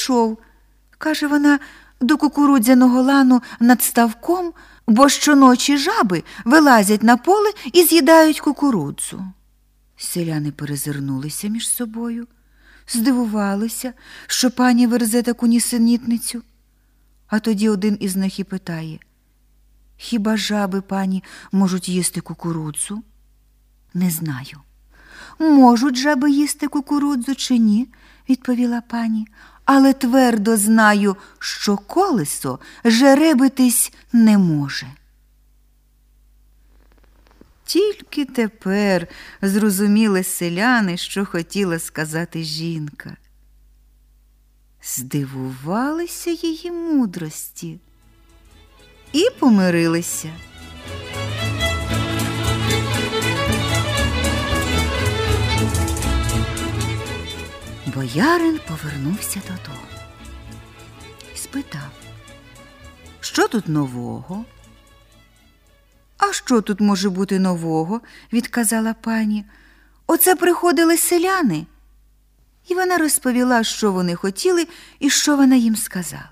пішов, каже вона, до кукурудзяного лану над ставком, бо щоночі жаби вилазять на поле і з'їдають кукурудзу. Селяни перезирнулися між собою, здивувалися, що пані верзе таку нісенітницю. А тоді один із них і питає: «Хіба жаби, пані, можуть їсти кукурудзу?» «Не знаю, можуть жаби їсти кукурудзу чи ні», – відповіла пані, «але твердо знаю, що колесо жеребитись не може». Тільки тепер зрозуміли селяни, що хотіла сказати жінка. Здивувалися її мудрості і помирилися. Боярин повернувся додому і спитав: «Що тут нового?» «А що тут може бути нового?» – відказала пані. «Оце приходили селяни». І вона розповіла, що вони хотіли і що вона їм сказала.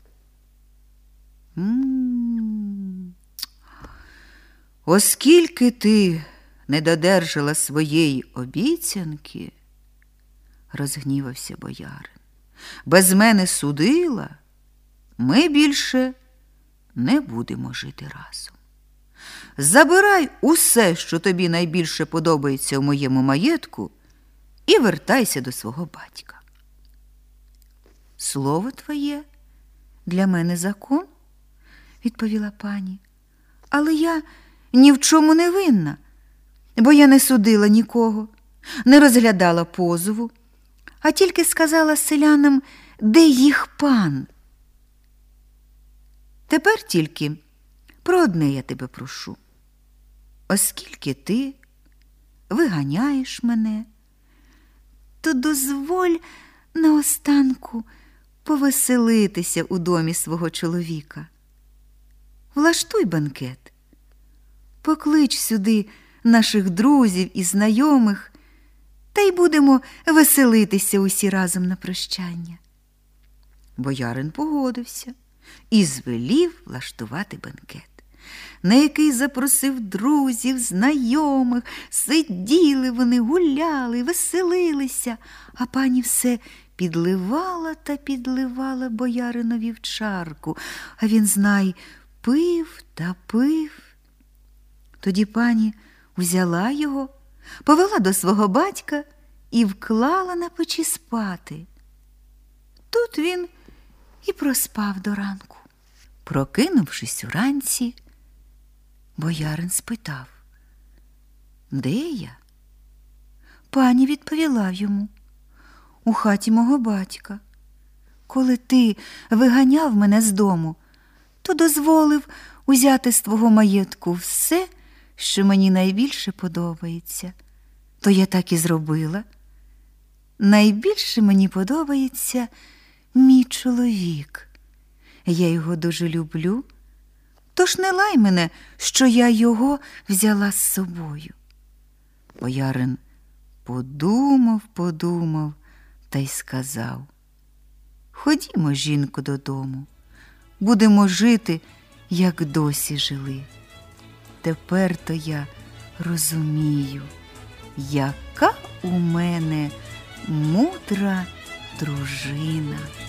«Оскільки ти не додержала своєї обіцянки, – розгнівався боярин, – без мене судила, ми більше не будемо жити разом. Забирай усе, що тобі найбільше подобається в моєму маєтку, і вертайся до свого батька». «Слово твоє для мене закон», – відповіла пані, «але я ні в чому не винна, бо я не судила нікого, не розглядала позову, а тільки сказала селянам, де їх пан. Тепер тільки про одне я тебе прошу. Оскільки ти виганяєш мене, то дозволь наостанку повеселитися у домі свого чоловіка. Влаштуй банкет, поклич сюди наших друзів і знайомих, та й будемо веселитися усі разом на прощання». Боярин погодився і звелів влаштувати банкет, на який запросив друзів, знайомих. Сиділи вони, гуляли, веселилися, а пані все підливала та підливала бояринові в чарку, а він, знай, пив та пив. Тоді пані взяла його, повела до свого батька і вклала на печі спати. Тут він і проспав до ранку. Прокинувшись уранці, боярин спитав: «Де я?» Пані відповіла йому: «У хаті мого батька. Коли ти виганяв мене з дому, то дозволив узяти з твого маєтку все, що мені найбільше подобається. То я так і зробила. Найбільше мені подобається мій чоловік. Я його дуже люблю, тож не лай мене, що я його взяла з собою». Боярин подумав та й сказав: «Ходімо, жінко, додому, будемо жити, як досі жили. Тепер-то я розумію, яка у мене мудра дружина».